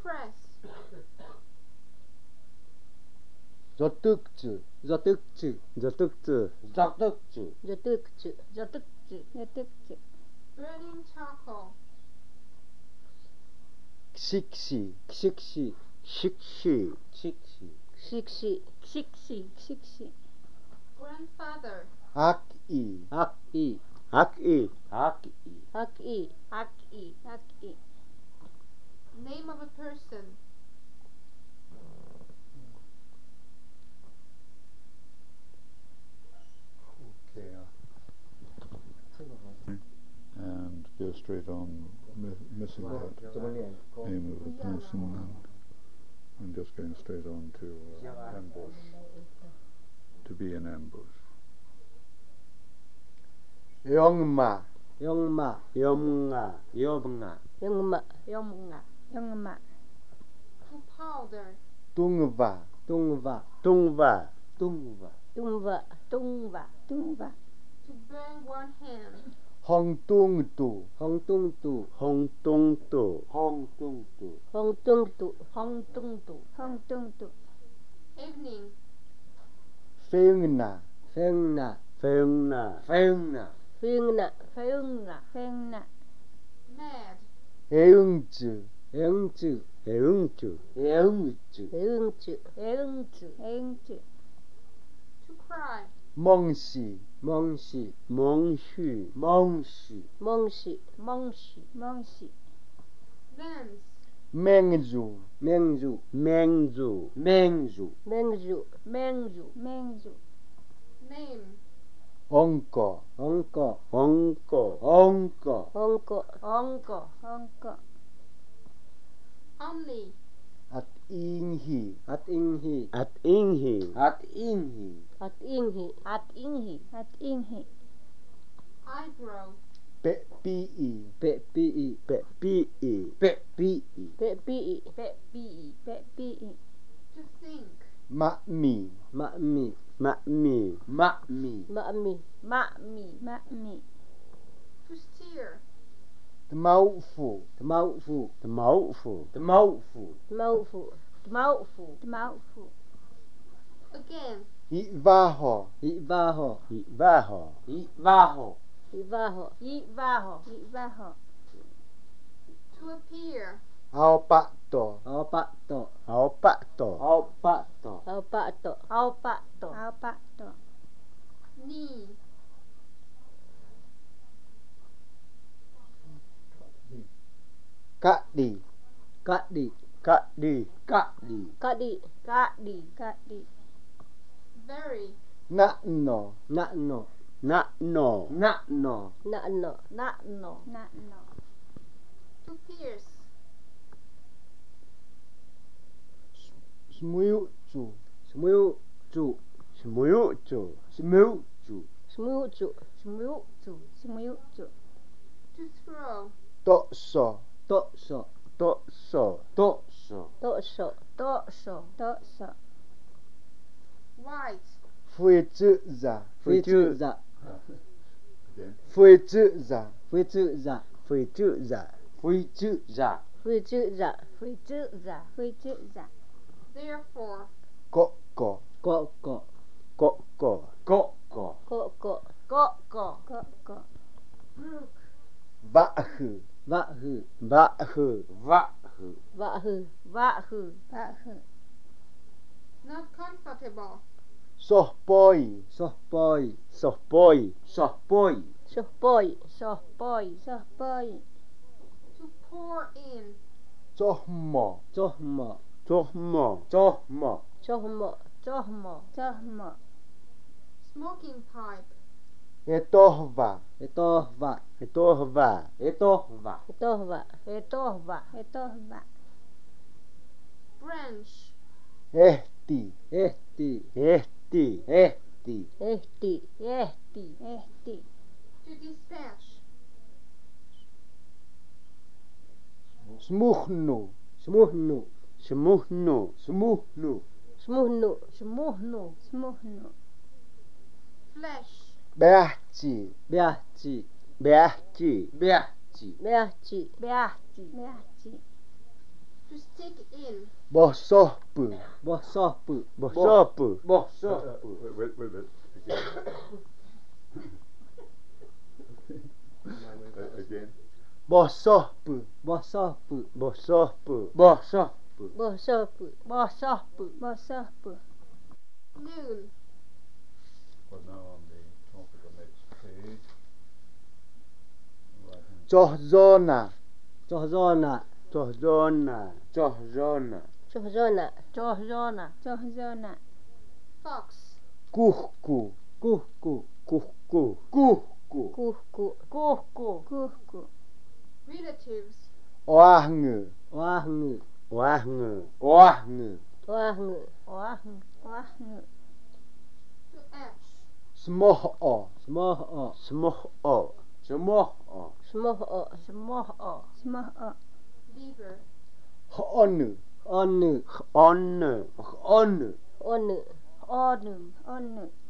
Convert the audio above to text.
press. 저뜩즈 저뜩즈 저뜩즈 저뜩즈 저뜩즈 저뜩즈 저뜩즈 Burning charcoal. 식시 식시 식시 식시 식시 식시 식시 Grandfather. 악이 악이 악이 악이 악이 악이 악이 Name of a person. And go straight on missing that name of a person and just going straight on to ambush, to be an ambush. 영마 영마 염가 여봉아 영마 영마 영마 To powder. 뚱바 뚱바 뚱바 뚱바 뚱바 뚱바 뚱바 To burn one hand. 헝뚱뚜 홍뚱뚜 헝뚱뚜 홍뚱뚜 홍뚱뚜 홍뚱뚜 홍뚱뚜 Evening. 페응나 팽나 페응나 팽나 페응나 페응나 페응나 Mad. 애응즈 앵쯔 애응즈 애응즈 에응쯔 에응쯔 에응쯔 To cry. 멍시 멍시 멍쉬 멍쉬 멍시 멍시 멍시 Lens. 맹주 맹주 맹주 맹주 맹주 맹주 맹주 Name. 엉꺼 엉꺼 엉꺼 엉꺼 엉꺼 엉꺼 엉꺼 Only. 앗잉히 앗잉히 앗잉히 앗잉히 앗잉히 앗잉히 앗잉히 Eyebrow. 빼삐이 빼삐이 빼삐이 빼삐이 빼삐이 빼삐이 빼삐이 To think. 마미 마미 마미 마미 마미 마미 마미 To steer. 드마우프 드마우프 드마우프 드마우프 마우프 마우프 마우프 Again. 이바호 이바호 이바호 이바호 이바호 이바호 이바호 To appear. 아오빠또 아빠또 아오빠또 아오빠또 아우빠또 아우빠또 아우빠또 Knee. 까디 까디 까디 까디 까디 까디 까디 Very. 나노 나노 나노 나노 나노 나노 나노 To pierce. 스무유주 스무유주 스무유주 스무유주 스무주 스무주 스무주 To throw. 또서 또서 또서 또서 또서 또서 또서 White. 灰指甲 회주자 灰指甲 회주자 灰指甲 灰指甲 회주자 회주자 회주자 Therefore. 꼬꼬 꼬꼬 꼬꼬 꼬꼬 꼬꼬 꼬꼬 꼬꼬 Brook. 바흐 바흐 바흐 바흐 와흐 와흐 와흐 Not comfortable. 소보이 소보이 소보이 소보이 소보이 소보이 소보이 To pour in. 조모 조모 조모 조모 조모 조모 조모 Smoking pipe. 에토바 에토바 에토바 에토바 에토바 에토바 에토바 Branch. 에띠 에띠 에띠 에띠 에띠 에띠 에띠 To dispatch. 스무흐누 스무흐누 스무흐누 스무흐누 스무흐누 스무흐누 스무흐누 Flesh. 메아찌 мя치 메아찌 메아찌 메아찌 메아찌 메아찌 To stick In. Bosopu. Bosopu. Bosopu. Bosopu. Wait a minute. Again. Bosopu. Bosopu. Bosopu. Bosopu. Bosopu. Bosopu. Bosopu. Noon. Well, now on the top of the next page. Right hand. Johzona. Johzona. Johzona. Johzona. Johzona. Johzona. Johzona. Fox. Kuhku. Kuhku. Kuhku. Kuhku. Kuhku. Kuhku. Kuhku. Relatives. Oahngu. Wahnu. Oahngu. Oahngu. Oahngu. Wahnu. Oahngu. To ash. Smoho. Smoho. Smoho. Smoho. Smoho. Smoho. Smoho. Beaver. Honu. Onu. Onu. Onu. Onu. Onu. Onu.